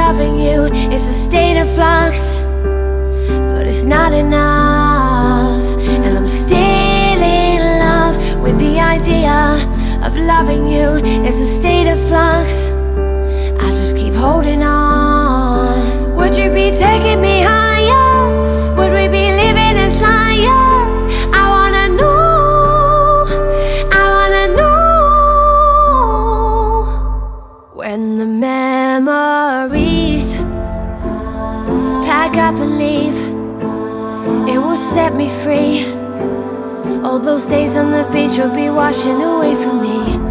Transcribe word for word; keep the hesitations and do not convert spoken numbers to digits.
loving you is a state of flux, but it's not enough. And I'm still in love with the idea of loving you is a state of flux. I just keep holding on. Would you be taking me higher? Would we be living as liars? I wanna know, I wanna know. When the memories pack up and leave, it will set me free. All those days on the beach will be washing away from me.